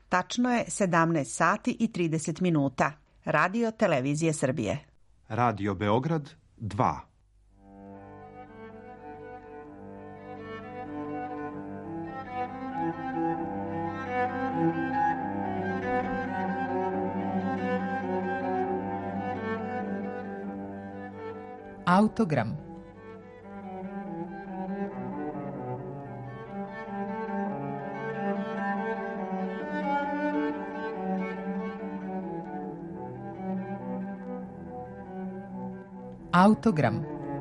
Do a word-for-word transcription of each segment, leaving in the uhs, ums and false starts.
Tačno je sedamnaest sati i trideset minuta. Radio Televizije Srbije. Radio Beograd dva. Autogram. Autogram.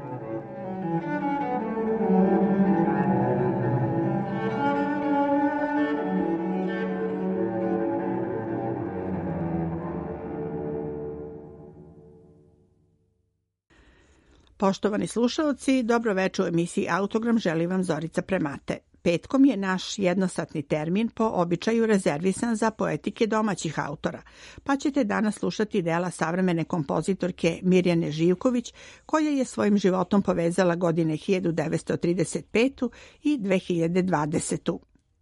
Poštovani slušaoci, dobro večer u emisiji Autogram želi vam Zorica Premate. Petkom je naš jednosatni termin po običaju rezervisan za poetike domaćih autora, pa ćete danas slušati dela savremene kompozitorke Mirjane Živković, koja je svojim životom povezala godine hiljadu devetsto trideset petu i dve hiljade dvadesetu.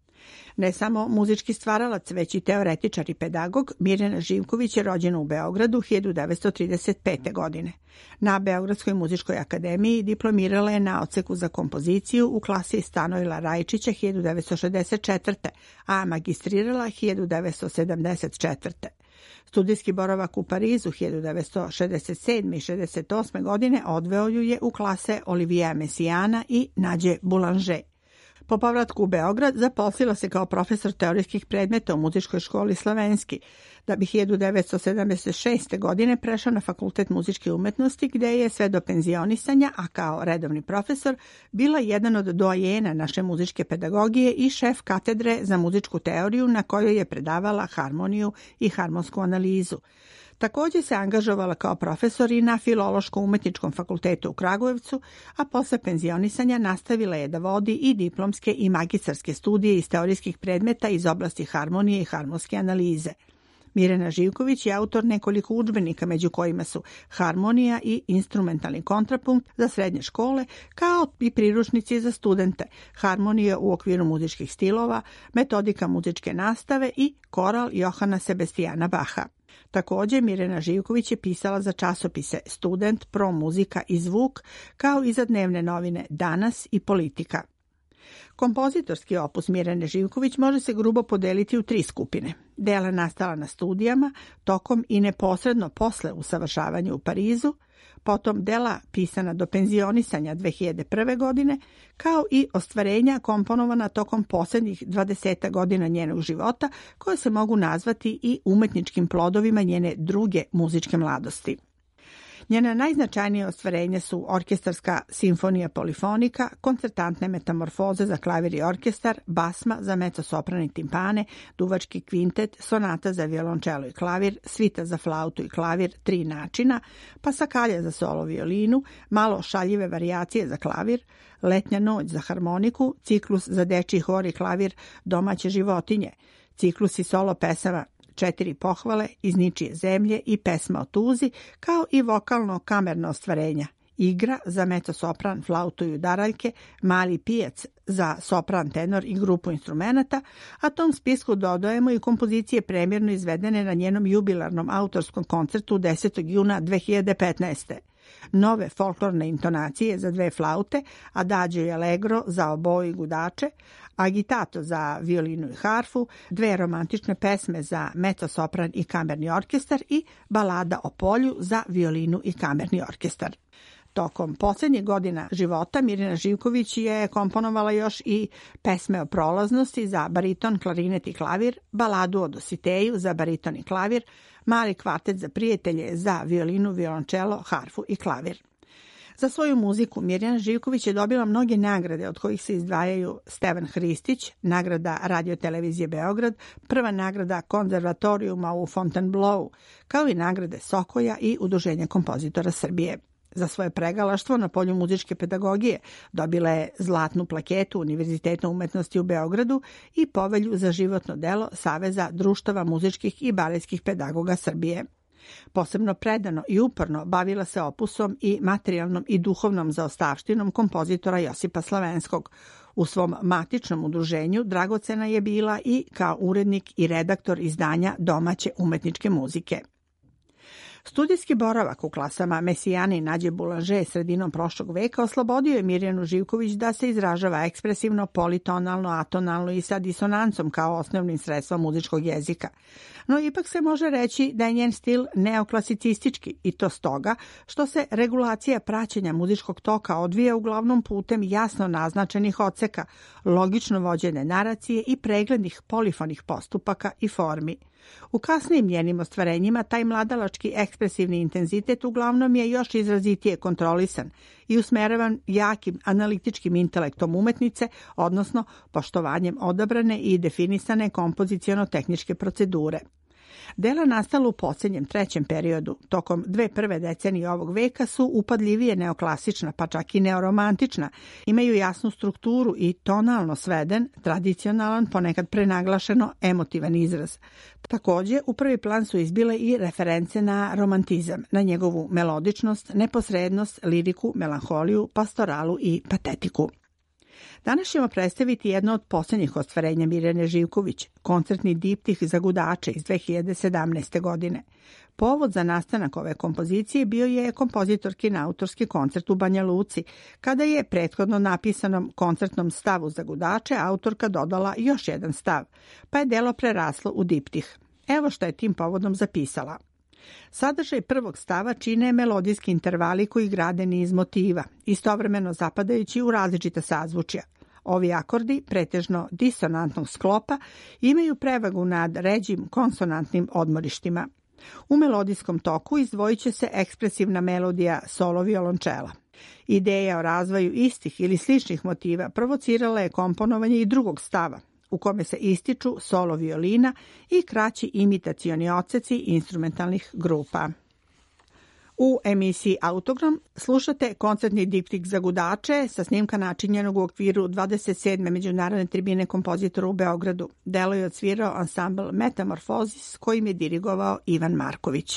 Ne samo muzički stvaralac, već i teoretičar i pedagog, Mirjana Živković je rođena u Beogradu hiljadu devetsto trideset pete. godine. Na Beogradskoj muzičkoj akademiji diplomirala je na odseku za kompoziciju u klasi Stanojla Rajčića hiljadu devetsto šezdeset četvrte. a magistrirala hiljadu devetsto sedamdeset četvrte. Studijski boravak u Parizu hiljadu devetsto šezdeset sedme. i šezdeset osme. godine odveo ju je u klase Olivija Mesijana i Nađe Boulanger. Po povratku u Beograd zaposlila se kao profesor teorijskih predmeta u muzičkoj školi Slavenski, da bi hiljadu devetsto sedamdeset šeste. godine prešao na Fakultet muzičke umetnosti, gde je sve do penzionisanja, a kao redovni profesor, bila jedan od doajena naše muzičke pedagogije i šef katedre za muzičku teoriju na kojoj je predavala harmoniju i harmonsku analizu. Također se angažovala kao profesor i na Filološko-umetničkom fakultetu u Kragujevcu, a posle penzionisanja nastavila je da vodi i diplomske i magistarske studije iz teorijskih predmeta iz oblasti harmonije i harmonske analize. Mirjana Živković je autor nekoliko udžbenika, među kojima su Harmonija i instrumentalni kontrapunkt za srednje škole, kao i priručnici za studente, Harmonija u okviru muzičkih stilova, Metodika muzičke nastave i Koral Johana Sebastijana Baha. Također, Mirjana Živković je pisala za časopise Student, Pro muzika i Zvuk, kao i za dnevne novine Danas i Politika. Kompozitorski opus Mirjane Živković može se grubo podeliti u tri skupine. Dela nastala na studijama, tokom i neposredno posle usavršavanja u Parizu, potom dela pisana do penzionisanja dve hiljade prve. godine, kao i ostvarenja komponovana tokom posljednjih dvadeset godina njenog života, koje se mogu nazvati i umetničkim plodovima njene druge muzičke mladosti. Njena najznačajnija ostvarenja su orkestarska simfonija polifonika, koncertantne metamorfoze za klavir i orkestar, basma za mezzo-sopran i timpane, duvački kvintet, sonata za violončelo i klavir, svita za flautu i klavir, tri načina, pasakalja za solo violinu, malo šaljive varijacije za klavir, letnja noć za harmoniku, ciklus za dečiji hor i klavir, domaće životinje, ciklus i solo pesama, četiri pohvale, iz ničije zemlje i pesma o tuzi, kao i vokalno-kamerno ostvarenja, igra za mezzo-sopran, flautu i udaraljke, mali pijac za sopran, tenor i grupu instrumenata, a tom spisku dodajemo i kompozicije premjerno izvedene na njenom jubilarnom autorskom koncertu desetog juna dve hiljade petnaeste. Nove folklorne intonacije za dve flaute, adagio i allegro za oboje i gudače, agitato za violinu i harfu, dve romantične pesme za mezzo-sopran i kamerni orkestar i balada o polju za violinu i kamerni orkestar. Tokom posljednjih godina života Mirjana Živković je komponovala još i pesme o prolaznosti za bariton, klarinet i klavir, baladu o Dositeju za bariton i klavir, mali kvartet za prijatelje za violinu, violončelo, harfu i klavir. Za svoju muziku Mirjana Živković je dobila mnoge nagrade, od kojih se izdvajaju Stevan Hristić, nagrada Radio Televizije Beograd, prva nagrada konzervatorijuma u Fontainebleau, kao i nagrade Sokoja i Udruženja kompozitora Srbije. Za svoje pregalaštvo na polju muzičke pedagogije dobila je zlatnu plaketu Univerziteta umetnosti u Beogradu i povelju za životno delo Saveza društava muzičkih i baletskih pedagoga Srbije. Posebno predano i uporno bavila se opusom i materijalnom i duhovnom zaostavštinom kompozitora Josipa Slavenskog. U svom matičnom udruženju dragocena je bila i kao urednik i redaktor izdanja domaće umetničke muzike. Studijski boravak u klasama Mesijane i Nađe Bulaže sredinom prošlog veka oslobodio je Mirjanu Živković da se izražava ekspresivno, politonalno, atonalno i sa disonancom kao osnovnim sredstvom muzičkog jezika. No ipak se može reći da je njen stil neoklasicistički i to stoga što se regulacija praćenja muzičkog toka odvija uglavnom putem jasno naznačenih odseka, logično vođene naracije i preglednih polifonih postupaka i formi. U kasnijim njenim ostvarenjima taj mladalački ekspresivni intenzitet uglavnom je još izrazitije kontrolisan i usmeravan jakim analitičkim intelektom umetnice, odnosno poštovanjem odabrane i definisane kompoziciono-tehničke procedure. Dela nastala u posljednjem trećem periodu, tokom dve prve decenije ovog veka su upadljivije neoklasična, pa čak i neoromantična, imaju jasnu strukturu i tonalno sveden, tradicionalan, ponekad prenaglašeno emotivan izraz. Također, u prvi plan su izbile i reference na romantizam, na njegovu melodičnost, neposrednost, liriku, melanholiju, pastoralu i patetiku. Danas ćemo predstaviti jedno od posljednjih ostvarenja Mirjane Živković, koncertni diptih za gudače iz dve hiljade sedamnaeste. godine. Povod za nastanak ove kompozicije bio je kompozitorkin autorski koncert u Banja Luci, kada je prethodno napisanom koncertnom stavu za gudače autorka dodala još jedan stav, pa je delo preraslo u diptih. Evo što je tim povodom zapisala. Sadržaj prvog stava čine melodijski intervali koji grade niz motiva, istovremeno zapadajući u različita sazvučja. Ovi akordi, pretežno disonantnog sklopa, imaju prevagu nad ređim konsonantnim odmorištima. U melodijskom toku izdvojit će se ekspresivna melodija solo violončela. Ideja o razvoju istih ili sličnih motiva provocirala je komponovanje i drugog stava, u kome se ističu solo violina i kraći imitacioni odseci instrumentalnih grupa. U emisiji Autogram slušate koncertni diptik za gudače sa snimka načinjenog u okviru dvadeset sedme Međunarodne tribine kompozitora u Beogradu. Delo je odsvirao ansambl Metamorfosis kojim je dirigovao Ivan Marković.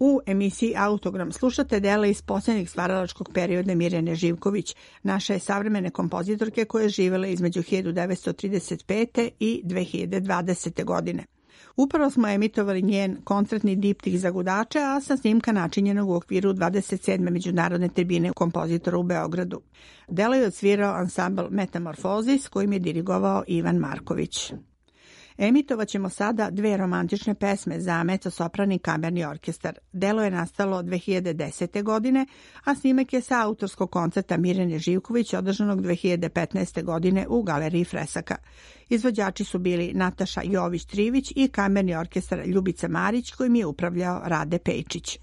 U emisiji Autogram slušate dela iz posljednjeg stvaralačkog perioda Mirjane Živković, naše savremene kompozitorke koja je živjela između hiljadu devetsto trideset pete i dve hiljade dvadesete. godine. Upravo smo emitovali njen koncertni diptih za gudače, a sa snimka načinjenog u okviru dvadeset sedme međunarodne tribine kompozitora u Beogradu. Delo je odsvirao ansambl Metamorfozis kojim je dirigovao Ivan Marković. Emitovat ćemo sada dve romantične pesme za mezzosoprani kamerni orkestar. Delo je nastalo dve hiljade desete. godine, a snimak je sa autorskog koncerta Mirjane Živković održanog dve hiljade petnaeste. godine u Galeriji Fresaka. Izvođači su bili Nataša Jović-Trivić i kamerni orkestar Ljubica Marić kojim je upravljao Rade Pejčić.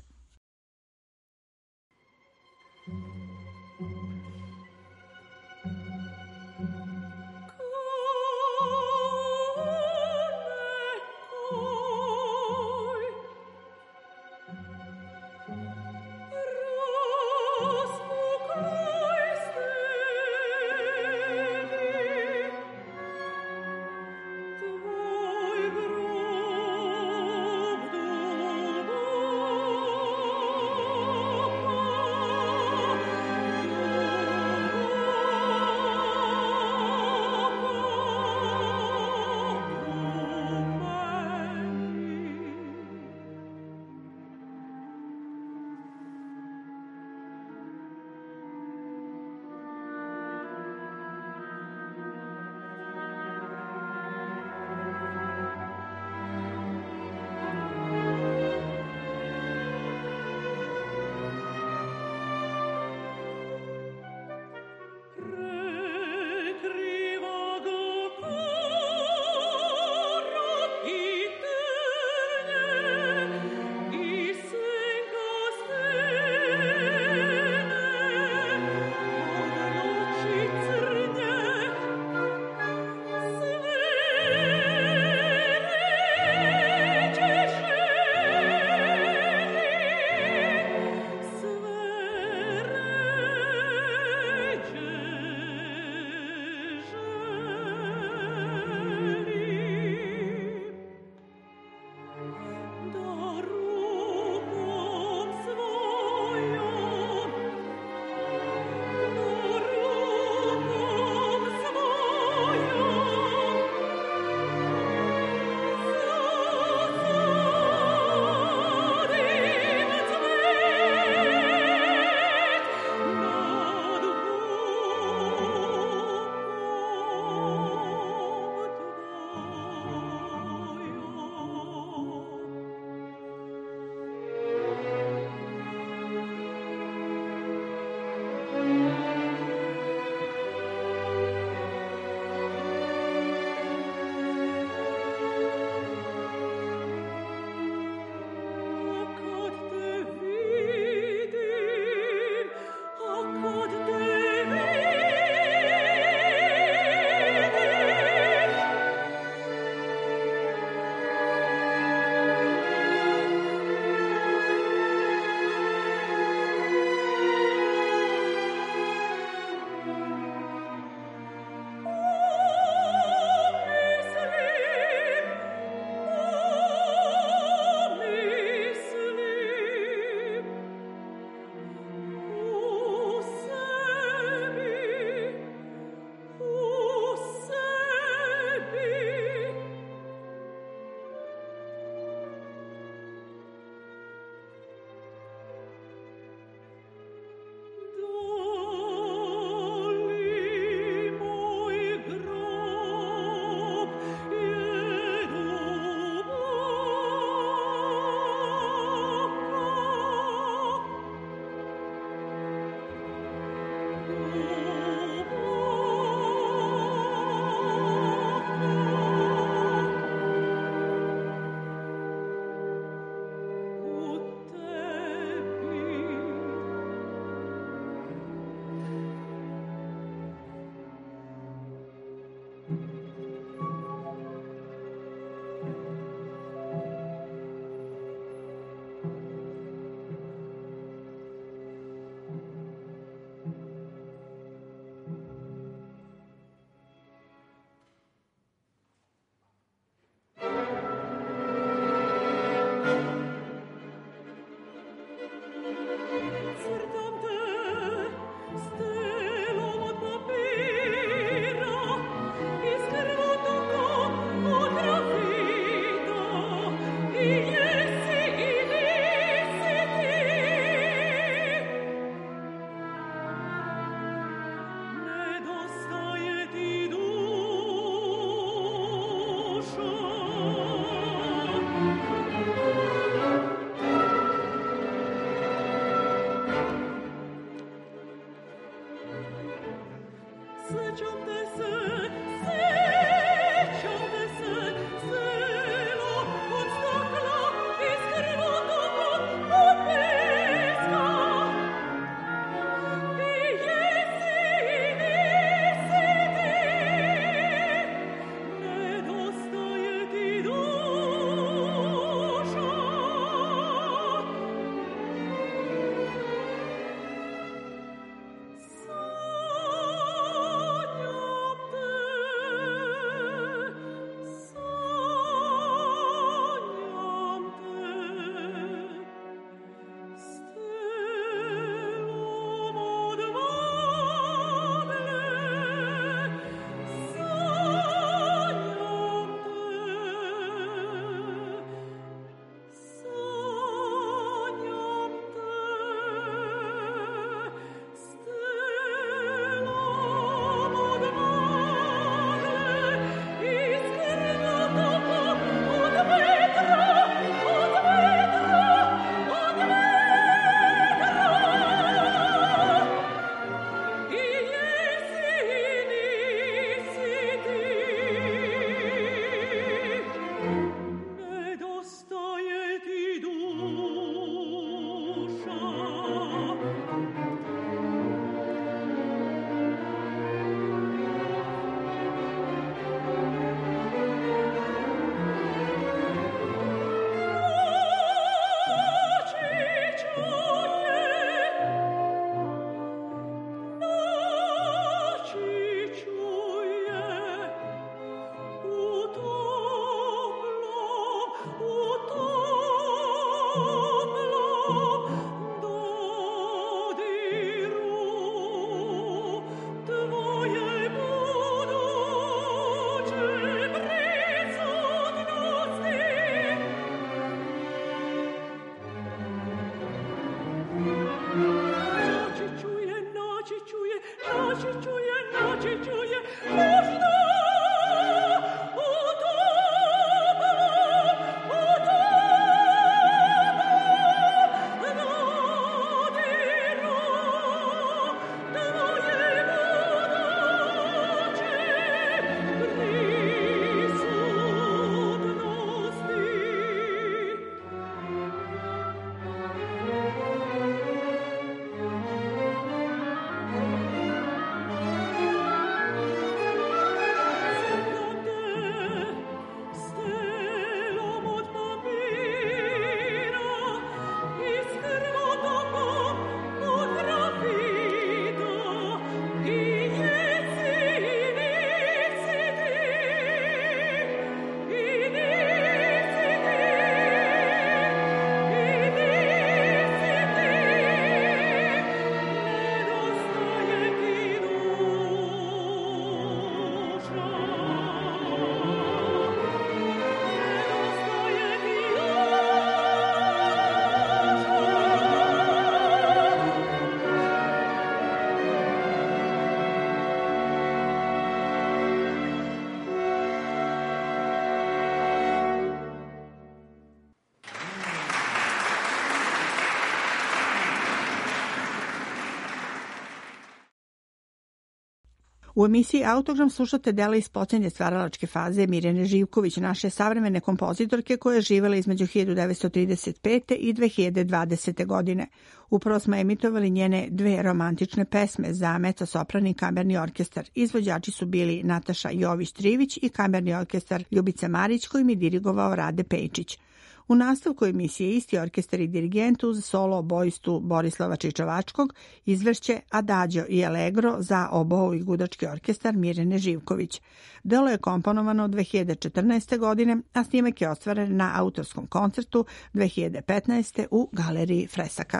U emisiji Autogram slušate dela iz posljednje stvaralačke faze Mirjane Živković, naše savremene kompozitorke koja je živela između hiljadu devetsto trideset pete i dve hiljade dvadesete. godine. Upravo smo emitovali njene dve romantične pesme za mezzo-sopran i kamerni orkestar. Izvođači su bili Nataša Jović-Trivić i kamerni orkestar Ljubica Marić, kojim je dirigovao Rade Pejčić. U nastavku emisije isti orkestar i dirigent uz solo obojstu Borislava Čičavačkog izvešće Adagio i Allegro za oboe i gudački orkestar Mirjane Živković. Delo je komponovano dve hiljade četrnaeste. godine, a snimak je ostvaren na autorskom koncertu dve hiljade petnaeste. u Galeriji Fresaka.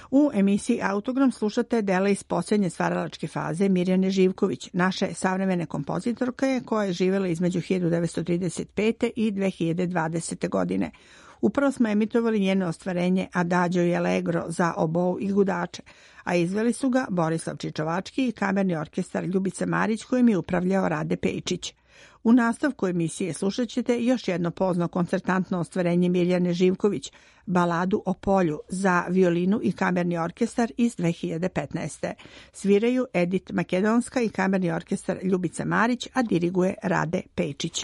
U emisiji Autogram slušate dela iz posljednje stvaralačke faze Mirjane Živković, naše savremene kompozitorke koja je živjela između hiljadu devetsto trideset pete i dve hiljade dvadesete. godine. Upravo smo emitovali njeno ostvarenje Adagio i Allegro za obou i gudače, a izveli su ga Borislav Čičovački i kamerni orkestar Ljubice Marić kojim je upravljao Rade Pejčić. U nastavku emisije slušat ćete još jedno pozno koncertantno ostvarenje Mirjane Živković, Baladu o polju za violinu i kamerni orkestar iz dve hiljade petnaeste. Sviraju Edit Makedonska i kamerni orkestar Ljubice Marić, a diriguje Rade Pejčić.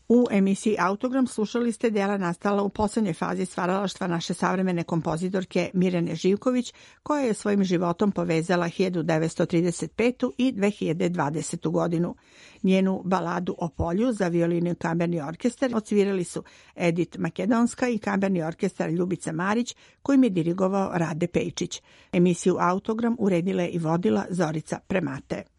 U emisiji Autogram slušali ste dela nastala u poslednjoj fazi stvaralaštva naše savremene kompozitorke Mirjane Živković, koja je svojim životom povezala hiljadu devetsto trideset petu i dve hiljade dvadesetu godinu. Njenu baladu o polju za violinu i kamerni orkestar odsvirali su Edit Makedonska i kamerni orkestar Ljubica Marić, kojim je dirigovao Rade Pejčić. Emisiju Autogram uredila i vodila Zorica Premate.